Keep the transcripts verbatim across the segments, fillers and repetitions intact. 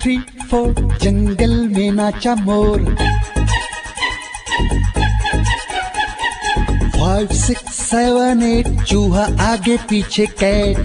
Three four जंगल में नाचा मोर। फाइव सिक्स सेवन एट चूहा आगे पीछे cat.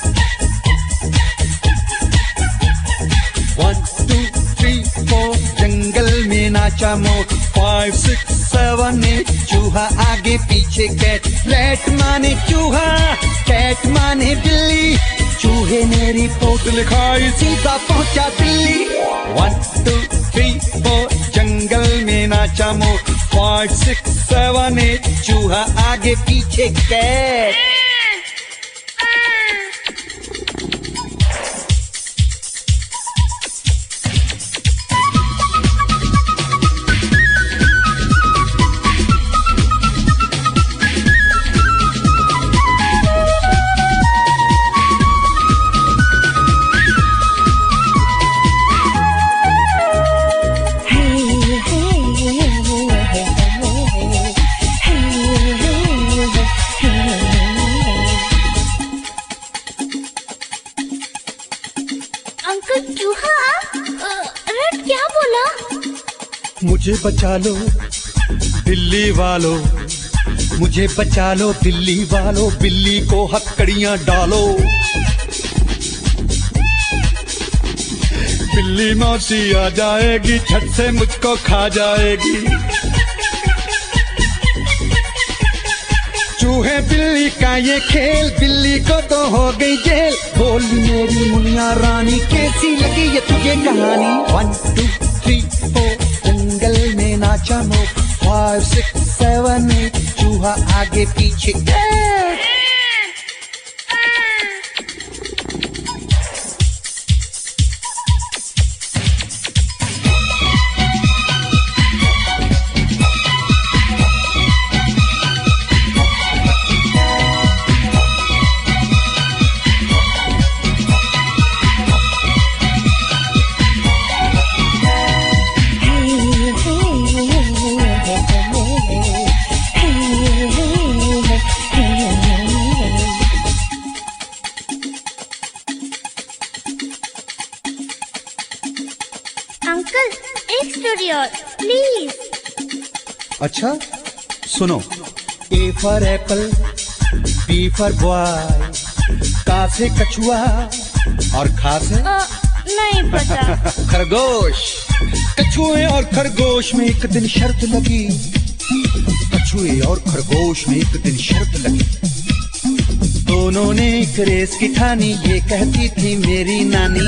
One two three four जंगल में नाचा मोर। फाइव सिक्स सेवन एट चूहा आगे पीछे कैट। रैट माने चूहा, कैट माने बिल्ली, चूहे ने रिपोर्ट लिखाई सीधा पहुंचा Delhi. One two three four जंगल में नाचा मोर। फाइव सिक्स सेवन एट चूहा आगे पीछे कैट। अंकल चूहा, रैट क्या बोला? मुझे बचा लो बिल्ली वालों, मुझे बचा लो बिल्ली वालों, बिल्ली को हथकड़ियां डालो। बिल्ली मौसी आ जाएगी, झट से मुझको खा जाएगी। चूहे बिल्ली का ये खेल, बिल्ली को तो हो गई जेल। बोल मेरी मुनिया रानी, कैसी लगी ये तुझे कहानी? वन टू थ्री फोर जंगल में नाचा मोर। फाइव सिक्स सेवन एट चूहा आगे पीछे कैट। अंकल एक स्टोरी और प्लीज। अच्छा सुनो। A for apple, B for boy, का से कछुआ और खा से आ, नहीं पता। खरगोश। कछुए और खरगोश में एक दिन शर्त लगी। कछुए और खरगोश में एक दिन शर्त लगी। दोनों ने एक रेस की ठानी, ये कहती थी मेरी नानी।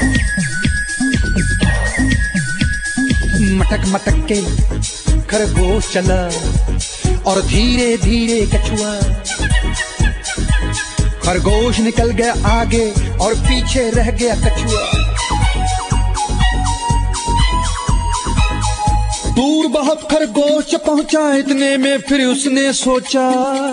मटक मटक के खरगोश चला और धीरे धीरे कछुआ। खरगोश निकल गया आगे और पीछे रह गया कछुआ। दूर बहुत खरगोश पहुंचा, इतने में फिर उसने सोचा,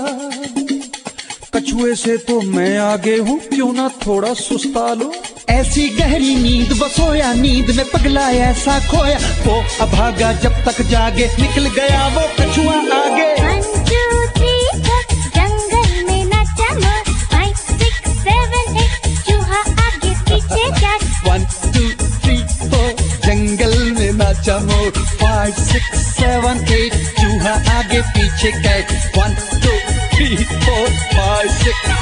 कछुए से तो मैं आगे हूं, क्यों ना थोड़ा सुस्ता लो। ऐसी गहरी नींद बसोया, नींद में पगला ऐसा खोया। वो अभागा जब तक जागे, निकल गया वो कछुआ आगे। वन टू थ्री फोर जंगल में नाचा मोर। फाइव सिक्स सेवन एट चूहा आगे पीछे cat. One two three four जंगल में नाचा मोर। फाइव सिक्स सेवन एट चूहा आगे पीछे cat. One two three four five six